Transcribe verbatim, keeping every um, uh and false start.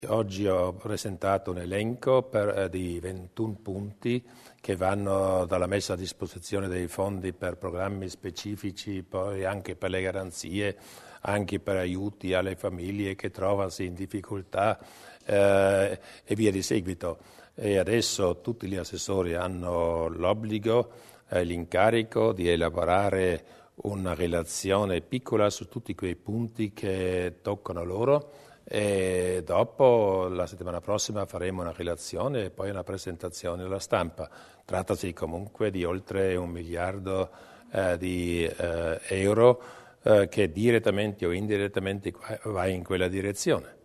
Oggi ho presentato un elenco per, eh, di ventuno punti che vanno dalla messa a disposizione dei fondi per programmi specifici, poi anche per le garanzie, anche per aiuti alle famiglie che trovano in difficoltà eh, e via di seguito. E adesso tutti gli assessori hanno l'obbligo, eh, l'incarico di elaborare una relazione piccola su tutti quei punti che toccano loro. E dopo, la settimana prossima, faremo una relazione e poi una presentazione alla stampa. Trattasi comunque di oltre un miliardo eh, di eh, euro eh, che direttamente o indirettamente va in quella direzione.